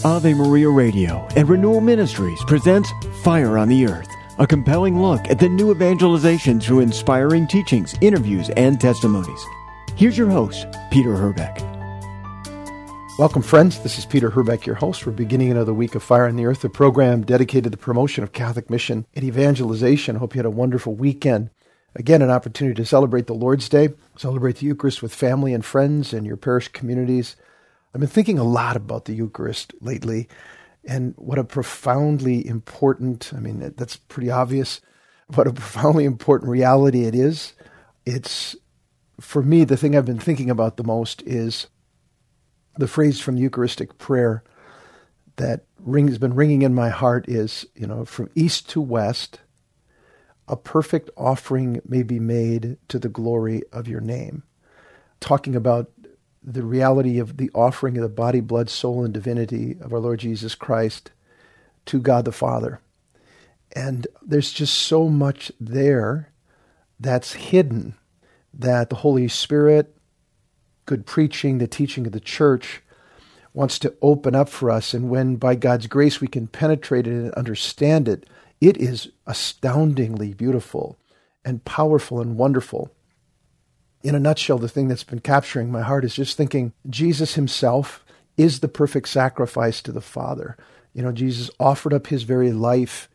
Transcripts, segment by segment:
Ave Maria Radio and Renewal Ministries presents Fire on the Earth, a compelling look at the new evangelization through inspiring teachings, interviews, and testimonies. Here's your host, Peter Herbeck. Welcome, friends. This is Peter Herbeck, your host. We're beginning another week of Fire on the Earth, a program dedicated to the promotion of Catholic mission and evangelization. I hope you had a wonderful weekend. Again, an opportunity to celebrate the Lord's Day, celebrate the Eucharist with family and friends and your parish communities. I've been thinking a lot about the Eucharist lately and what a profoundly important, that's pretty obvious, what a profoundly important reality it is. It's, for me, the thing I've been thinking about the most is the phrase from the Eucharistic prayer that has been ringing in my heart is, from east to west, a perfect offering may be made to the glory of your name. Talking about the reality of the offering of the body, blood, soul, and divinity of our Lord Jesus Christ to God the Father. And there's just so much there that's hidden that the Holy Spirit, good preaching, the teaching of the Church, wants to open up for us. And when, by God's grace, we can penetrate it and understand it, it is astoundingly beautiful and powerful and wonderful. In a nutshell, the thing that's been capturing my heart is just thinking Jesus himself is the perfect sacrifice to the Father. Jesus offered up his very life,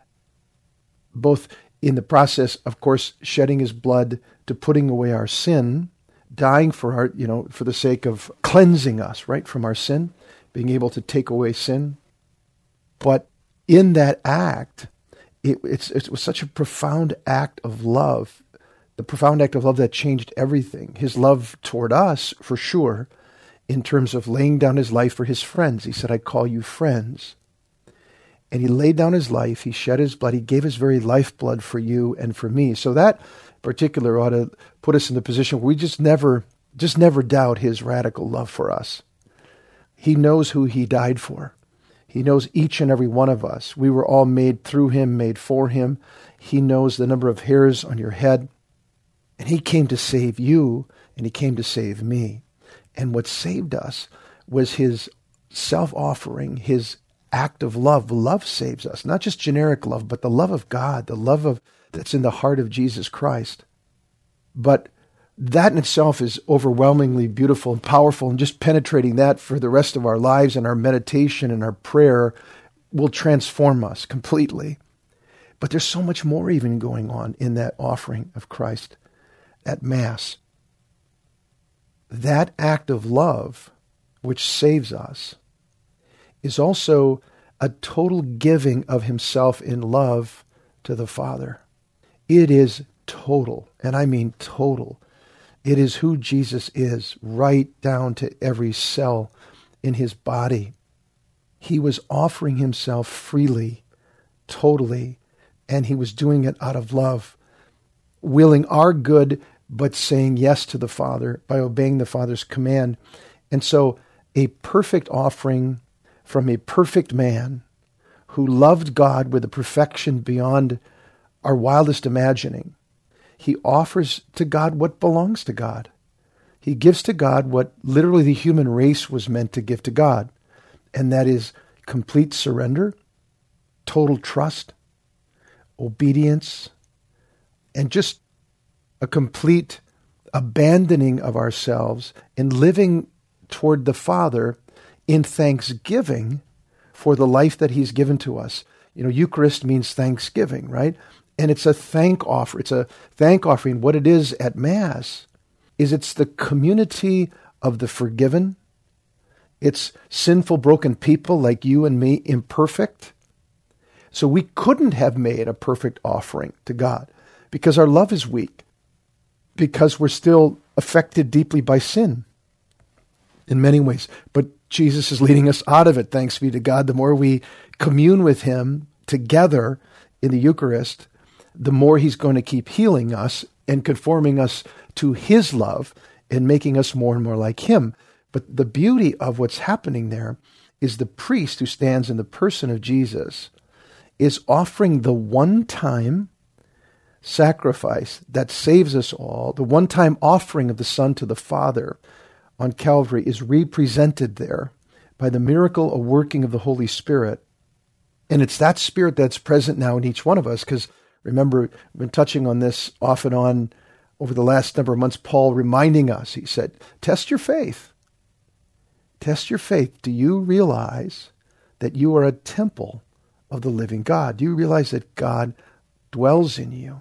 both in the process, of course, shedding his blood to putting away our sin, dying for our, for the sake of cleansing us, right, from our sin, being able to take away sin. But in that act, it was such a profound act of love, the profound act of love that changed everything. His love toward us, for sure, in terms of laying down his life for his friends. He said, I call you friends. And he laid down his life, he shed his blood, he gave his very lifeblood for you and for me. So that particular ought to put us in the position where we just never doubt his radical love for us. He knows who he died for. He knows each and every one of us. We were all made through him, made for him. He knows the number of hairs on your head. And he came to save you, and he came to save me. And what saved us was his self-offering, his act of love. Love saves us, not just generic love, but the love of God, the love that's in the heart of Jesus Christ. But that in itself is overwhelmingly beautiful and powerful, and just penetrating that for the rest of our lives and our meditation and our prayer will transform us completely. But there's so much more even going on in that offering of Christ at Mass. That act of love, which saves us, is also a total giving of himself in love to the Father. It is total, and I mean total. It is who Jesus is, right down to every cell in his body. He was offering himself freely, totally, and he was doing it out of love, willing our good, but saying yes to the Father by obeying the Father's command. And so a perfect offering from a perfect man who loved God with a perfection beyond our wildest imagining. He offers to God what belongs to God. He gives to God what literally the human race was meant to give to God, and that is complete surrender, total trust, obedience, and just a complete abandoning of ourselves and living toward the Father in thanksgiving for the life that he's given to us. Eucharist means thanksgiving, right? And it's a thank offer. It's a thank offering. What it is at Mass is it's the community of the forgiven. It's sinful, broken people like you and me, imperfect. So we couldn't have made a perfect offering to God because our love is weak, because we're still affected deeply by sin in many ways. But Jesus is leading us out of it, thanks be to God. The more we commune with him together in the Eucharist, the more he's going to keep healing us and conforming us to his love and making us more and more like him. But the beauty of what's happening there is the priest who stands in the person of Jesus is offering the one-time sacrifice that saves us all. The one-time offering of the Son to the Father on Calvary is represented there by the miracle of working of the Holy Spirit. And it's that Spirit that's present now in each one of us, because remember, we've been touching on this off and on over the last number of months, Paul reminding us, he said, test your faith. Test your faith. Do you realize that you are a temple of the living God? Do you realize that God dwells in you?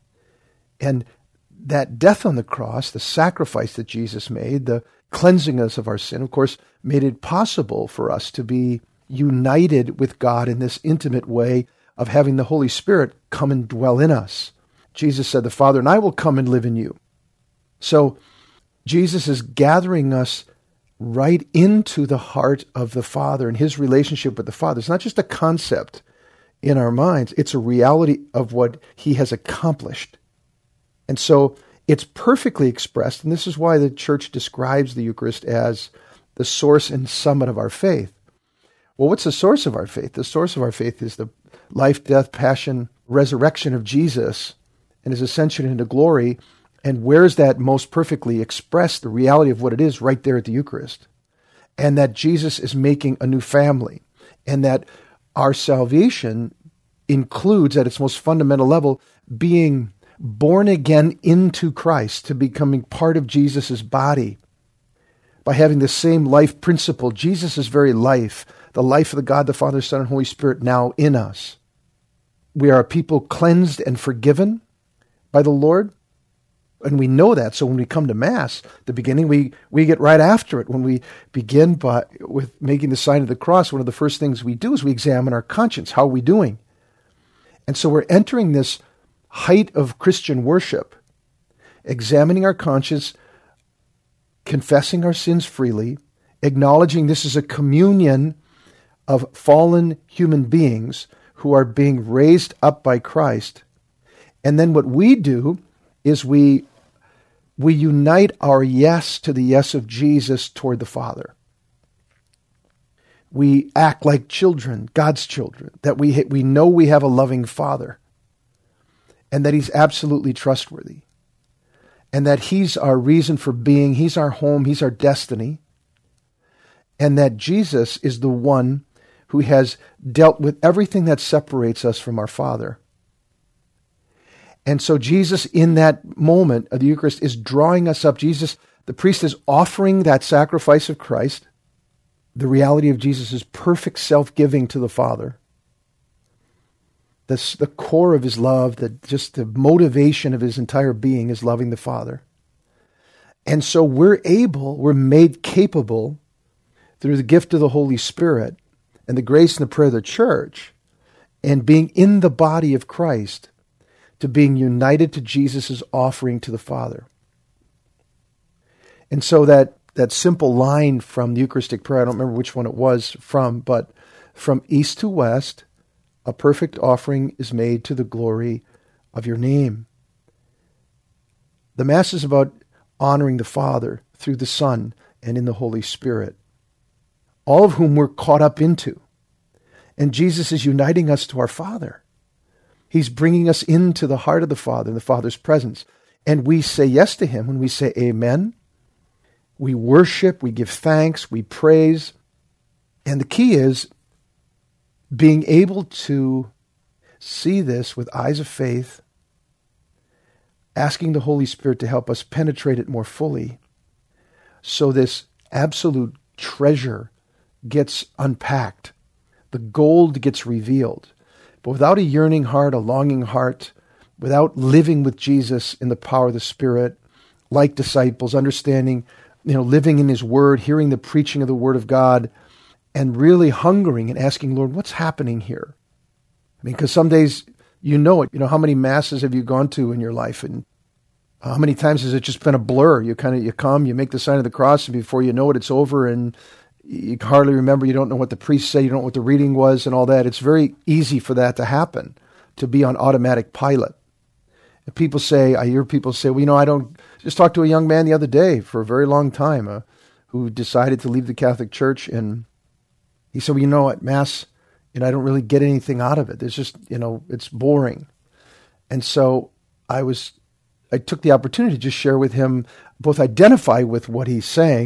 And that death on the cross, the sacrifice that Jesus made, the cleansing us of our sin, of course, made it possible for us to be united with God in this intimate way of having the Holy Spirit come and dwell in us. Jesus said, the Father and I will come and live in you. So Jesus is gathering us right into the heart of the Father and his relationship with the Father. It's not just a concept in our minds. It's a reality of what he has accomplished. And so it's perfectly expressed, and this is why the church describes the Eucharist as the source and summit of our faith. Well, what's the source of our faith? The source of our faith is the life, death, passion, resurrection of Jesus and his ascension into glory. And where's that most perfectly expressed? The reality of what it is right there at the Eucharist. And that Jesus is making a new family. And that our salvation includes, at its most fundamental level, being born again into Christ, to becoming part of Jesus' body. By having the same life principle, Jesus' very life, the life of the God, the Father, Son, and Holy Spirit now in us. We are a people cleansed and forgiven by the Lord. And we know that. So when we come to Mass, the beginning, we get right after it. When we begin with making the sign of the cross, one of the first things we do is we examine our conscience. How are we doing? And so we're entering this height of Christian worship, examining our conscience, confessing our sins freely, acknowledging this is a communion of fallen human beings who are being raised up by Christ. And then what we do is we unite our yes to the yes of Jesus toward the Father. We act like children, God's children, that we know we have a loving Father and that he's absolutely trustworthy and that he's our reason for being, he's our home, he's our destiny, and that Jesus is the one who has dealt with everything that separates us from our Father. And so Jesus, in that moment of the Eucharist, is drawing us up. Jesus, the priest, is offering that sacrifice of Christ, the reality of Jesus' perfect self-giving to the Father, the core of his love, just the motivation of his entire being is loving the Father. And so we're made capable through the gift of the Holy Spirit and the grace and the prayer of the church and being in the body of Christ to being united to Jesus' offering to the Father. And so that simple line from the Eucharistic prayer, I don't remember which one it was but from east to west, a perfect offering is made to the glory of your name. The Mass is about honoring the Father through the Son and in the Holy Spirit, all of whom we're caught up into. And Jesus is uniting us to our Father. He's bringing us into the heart of the Father, in the Father's presence. And we say yes to him when we say amen. We worship, we give thanks, we praise. And the key is being able to see this with eyes of faith, asking the Holy Spirit to help us penetrate it more fully, so this absolute treasure gets unpacked. The gold gets revealed. But without a yearning heart, a longing heart, without living with Jesus in the power of the Spirit, like disciples, understanding, living in his word, hearing the preaching of the word of God, and really hungering and asking, Lord, what's happening here? Because some days you know it. How many masses have you gone to in your life? And how many times has it just been a blur? You come, you make the sign of the cross, and before you know it, it's over, and you hardly remember. You don't know what the priest said. You don't know what the reading was and all that. It's very easy for that to happen, to be on automatic pilot. And I hear people say, I don't. Just talked to a young man the other day for a very long time who decided to leave the Catholic Church, and he said, at Mass, I don't really get anything out of it. It's just, it's boring. And so I took the opportunity to just share with him, both identify with what he's saying,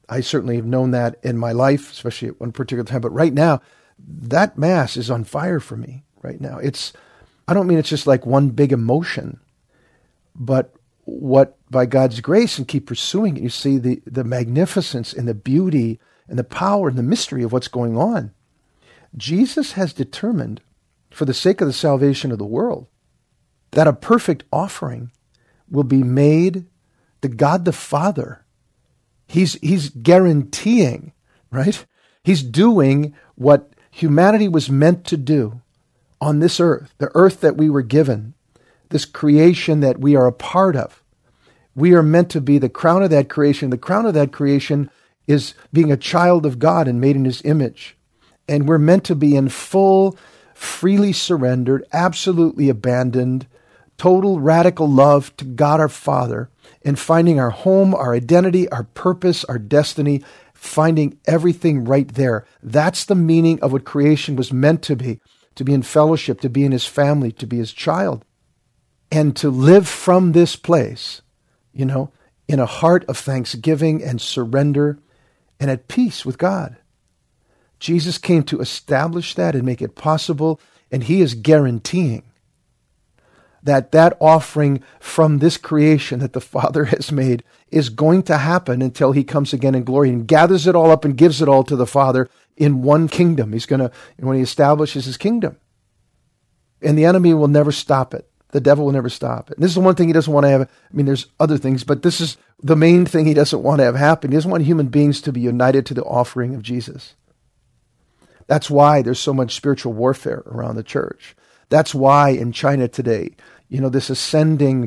I certainly have known that in my life, especially at one particular time. But right now, that Mass is on fire for me right now. I don't mean it's just like one big emotion, but what by God's grace and keep pursuing it, you see the magnificence and the beauty and the power and the mystery of what's going on. Jesus has determined, for the sake of the salvation of the world, that a perfect offering will be made to God the Father. He's guaranteeing, right? He's doing what humanity was meant to do on this earth, the earth that we were given, this creation that we are a part of. We are meant to be the crown of that creation. The crown of that creation is being a child of God and made in His image. And we're meant to be in full, freely surrendered, absolutely abandoned, total radical love to God our Father, and finding our home, our identity, our purpose, our destiny, finding everything right there. That's the meaning of what creation was meant to be in fellowship, to be in His family, to be His child, and to live from this place, in a heart of thanksgiving and surrender and at peace with God. Jesus came to establish that and make it possible, and He is guaranteeing that offering from this creation that the Father has made is going to happen until He comes again in glory and gathers it all up and gives it all to the Father in one kingdom. He's going to, when He establishes His kingdom. And the enemy will never stop it. The devil will never stop it. And this is the one thing he doesn't want to have. There's other things, but this is the main thing he doesn't want to have happen. He doesn't want human beings to be united to the offering of Jesus. That's why there's so much spiritual warfare around the church. That's why in China today, this ascending,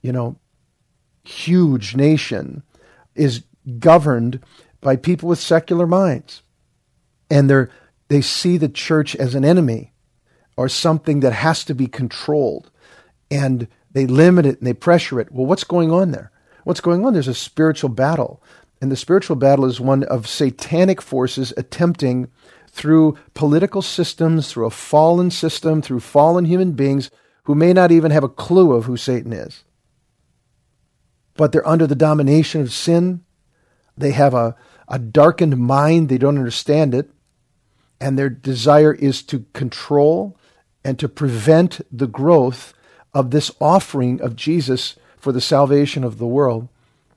huge nation is governed by people with secular minds. And they see the church as an enemy or something that has to be controlled. And they limit it and they pressure it. Well, what's going on there? What's going on? There's a spiritual battle. And the spiritual battle is one of satanic forces attempting through political systems, through a fallen system, through fallen human beings who may not even have a clue of who Satan is. But they're under the domination of sin. They have a darkened mind. They don't understand it. And their desire is to control and to prevent the growth of this offering of Jesus for the salvation of the world.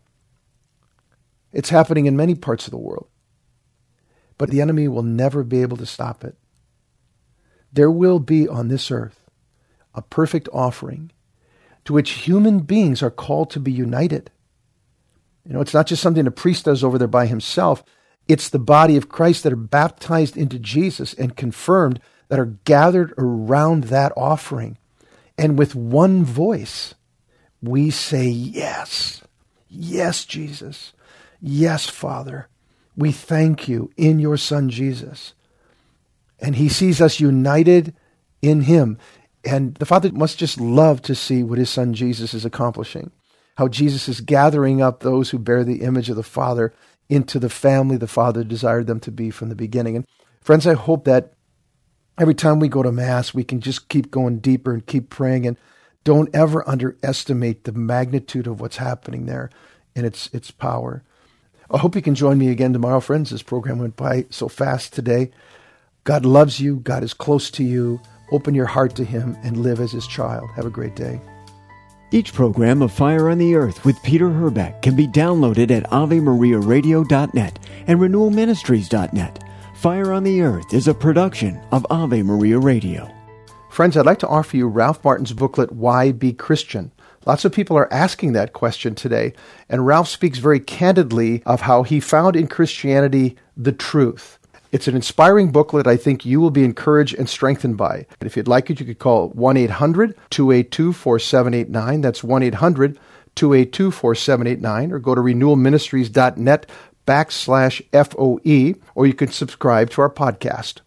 It's happening in many parts of the world. But the enemy will never be able to stop it. There will be on this earth a perfect offering to which human beings are called to be united. It's not just something a priest does over there by himself. It's the body of Christ that are baptized into Jesus and confirmed, that are gathered around that offering. And with one voice, we say, yes, yes, Jesus, yes, Father. We thank you in your Son, Jesus. And He sees us united in Him. And the Father must just love to see what His Son, Jesus, is accomplishing. How Jesus is gathering up those who bear the image of the Father into the family the Father desired them to be from the beginning. And friends, I hope that every time we go to Mass, we can just keep going deeper and keep praying. And don't ever underestimate the magnitude of what's happening there and its power. I hope you can join me again tomorrow, friends. This program went by so fast today. God loves you. God is close to you. Open your heart to Him and live as His child. Have a great day. Each program of Fire on the Earth with Peter Herbeck can be downloaded at AveMariaRadio.net and RenewalMinistries.net. Fire on the Earth is a production of Ave Maria Radio. Friends, I'd like to offer you Ralph Martin's booklet, Why Be Christian? Lots of people are asking that question today, and Ralph speaks very candidly of how he found in Christianity the truth. It's an inspiring booklet I think you will be encouraged and strengthened by. And if you'd like it, you could call 1-800-282-4789. That's 1-800-282-4789, or go to renewalministries.net/FOE, or you can subscribe to our podcast.